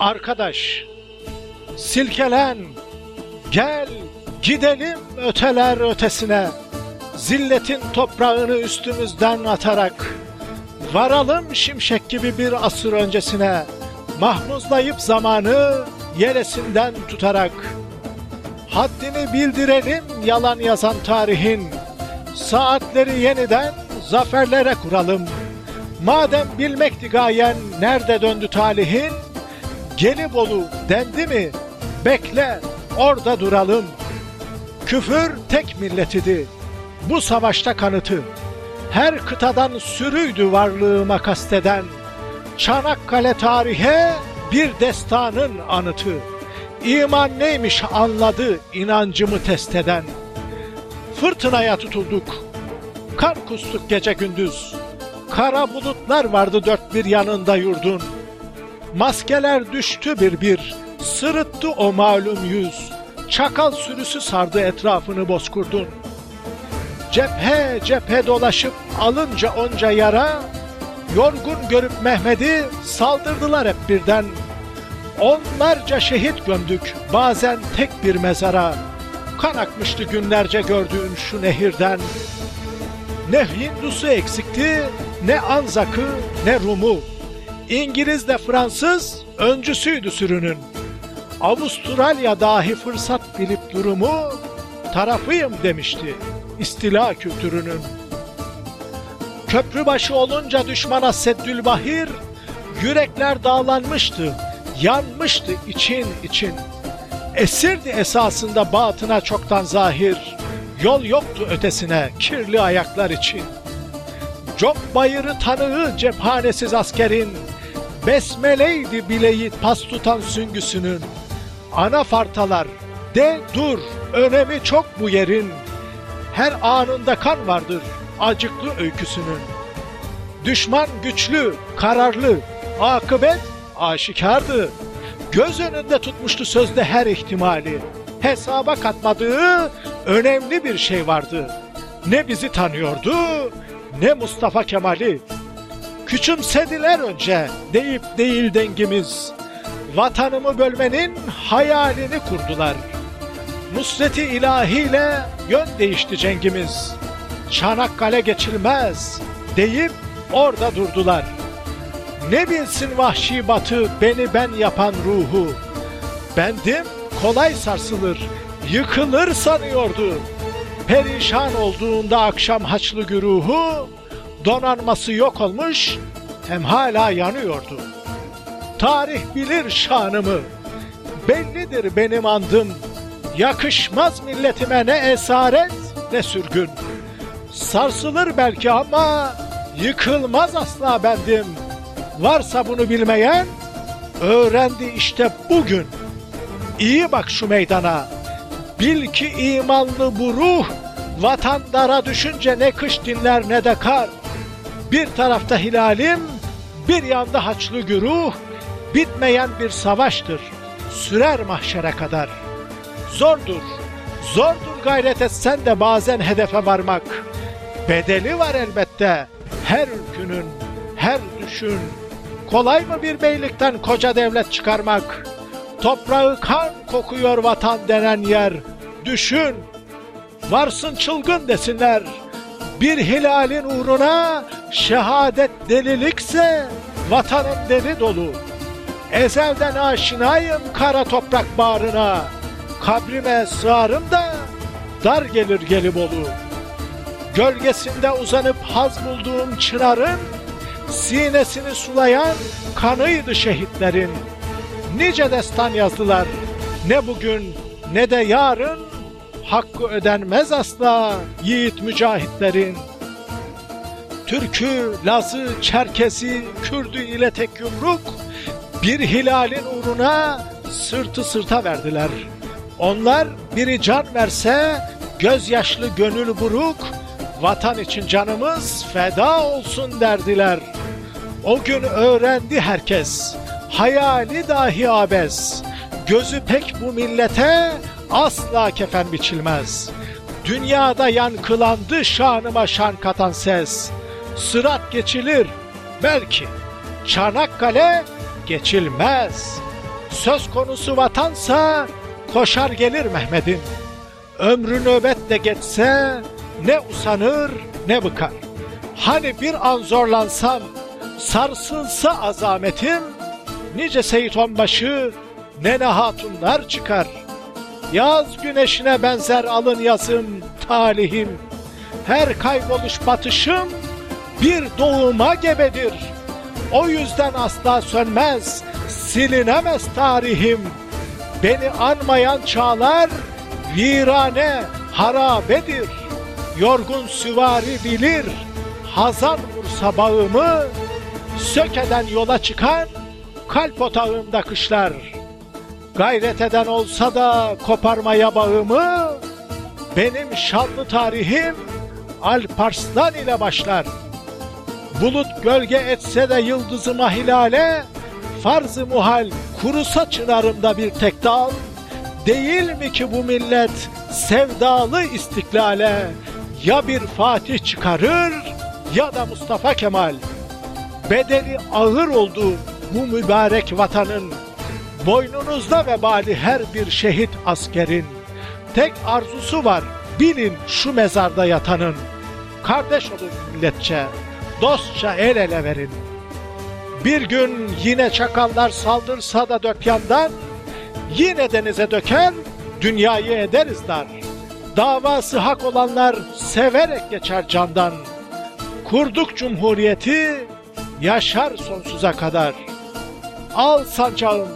Arkadaş, silkelen, gel gidelim öteler ötesine. Zilletin toprağını üstümüzden atarak, varalım şimşek gibi bir asır öncesine. Mahmuzlayıp zamanı yeresinden tutarak, haddini bildirelim yalan yazan tarihin. Saatleri yeniden zaferlere kuralım. Madem bilmekti gayen nerede döndü talihin, Gelibolu dendi mi bekle orada duralım. Küfür tek milletidir, bu savaşta kanıtı. Her kıtadan sürüydü varlığıma kasteden. Çanakkale tarihe bir destanın anıtı. İman neymiş anladı inancımı test eden. Fırtınaya tutulduk, kar kustuk gece gündüz. Kara bulutlar vardı dört bir yanında yurdun. Maskeler düştü bir bir, sırıttı o malum yüz. Çakal sürüsü sardı etrafını bozkurdun. Cephe cephe dolaşıp alınca onca yara, yorgun görüp Mehmet'i saldırdılar hep birden. Onlarca şehit gömdük bazen tek bir mezara. Kan akmıştı günlerce gördüğün şu nehirden. Ne Hindusu eksikti, ne Anzak'ı, ne Rum'u. İngiliz de Fransız öncüsüydü sürünün. Avustralya dahi fırsat bilip durumu, tarafıyım demişti istila kültürünün. Köprübaşı olunca düşmana Seddülbahir, yürekler dağlanmıştı, yanmıştı için için. Esirdi esasında batına çoktan zahir, yol yoktu ötesine kirli ayaklar için. Çok bayırı tanığı cephanesiz askerin, besmeleydi bileği pas tutan süngüsünün. Anafartalar de dur, önemi çok bu yerin. Her anında kan vardır acıklı öyküsünün. Düşman güçlü, kararlı, akıbet aşikardı. Göz önünde tutmuştu sözde her ihtimali. Hesaba katmadığı önemli bir şey vardı. Ne bizi tanıyordu, ne Mustafa Kemal'i. Küçümsediler önce deyip değil dengimiz. Vatanımı bölmenin hayalini kurdular. Nusret-i ilahiyle yön değişti cengimiz. Çanakkale geçilmez deyip orada durdular. Ne bilsin vahşi batı beni ben yapan ruhu. Bendim kolay sarsılır, yıkılır sanıyordu. Perişan olduğunda akşam haçlı güruhu, donanması yok olmuş hem hala yanıyordu. Tarih bilir şanımı, bellidir benim andım. Yakışmaz milletime ne esaret ne sürgün. Sarsılır belki ama yıkılmaz asla bendim. Varsa bunu bilmeyen öğrendi işte bugün. İyi bak şu meydana, bil ki imanlı bu ruh, vatandara düşünce ne kış dinler ne de kar. Bir tarafta hilalim, bir yanda haçlı güruh, bitmeyen bir savaştır, sürer mahşere kadar. Zordur, zordur gayret etsen de bazen hedefe varmak. Bedeli var elbette her ülkünün, her düşün. Kolay mı bir beylikten koca devlet çıkarmak? Toprağı kan kokuyor vatan denen yer. Düşün, varsın çılgın desinler. Bir hilalin uğruna şehadet delilikse vatanım deli dolu. Ezelden aşinayım kara toprak bağrına. Kabrime sığarım da dar gelir Gelibolu. Gölgesinde uzanıp haz bulduğum çınarın, sinesini sulayan kanıydı şehitlerin. Nice destan yazdılar, ne bugün ne de yarın, hakkı ödenmez asla yiğit mücahitlerin. Türkü, Lazı, Çerkesi, Kürdü ile tek yumruk, bir hilalin uğruna sırtı sırta verdiler. Onlar biri can verse gözyaşlı gönül buruk, vatan için canımız feda olsun derdiler. O gün öğrendi herkes, hayali dahi abes. Gözü pek bu millete asla kefen biçilmez. Dünyada yankılandı şanıma şan katan ses. Sırat geçilir belki, Çanakkale geçilmez. Söz konusu vatansa koşar gelir Mehmet'in. Ömrü nöbetle geçse ne usanır ne bıkar. Hani bir an zorlansam, sarsılsa azametim, nice Seyit Onbaşı, nene hatunlar çıkar. Yaz güneşine benzer alın yazım, talihim. Her kayboluş batışım bir doğuma gebedir. O yüzden asla sönmez, silinemez tarihim. Beni anmayan çağlar virane harabedir. Yorgun süvari bilir, hazan vursa bağımı, sökeden yola çıkan kalp otağımda kışlar. Gayret eden olsa da koparmaya bağımı, benim şanlı tarihim Alparslan ile başlar. Bulut gölge etse de yıldızıma hilale, farz-ı muhal kurusa çınarımda bir tek dal. Değil mi ki bu millet sevdalı istiklale, ya bir Fatih çıkarır ya da Mustafa Kemal. Bedeli ağır oldu bu mübarek vatanın, boynunuzda vebali her bir şehit askerin. Tek arzusu var bilin şu mezarda yatanın, kardeş olun milletçe, dostça el ele verin. Bir gün yine çakallar saldırsa da dört yandan, yine denize döker dünyayı ederiz dar. Davası hak olanlar severek geçer candan. Kurduk cumhuriyeti, yaşar sonsuza kadar. Al sancağım,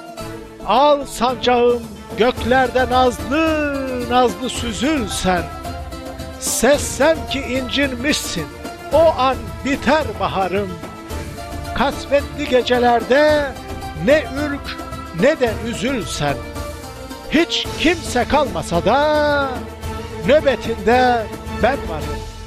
al sancağım, göklerde nazlı nazlı süzül sen. Sessem ki incinmişsin, o an biter baharım. Kasvetli gecelerde ne ürk ne de üzül sen. Hiç kimse kalmasa da nöbetinde ben varım.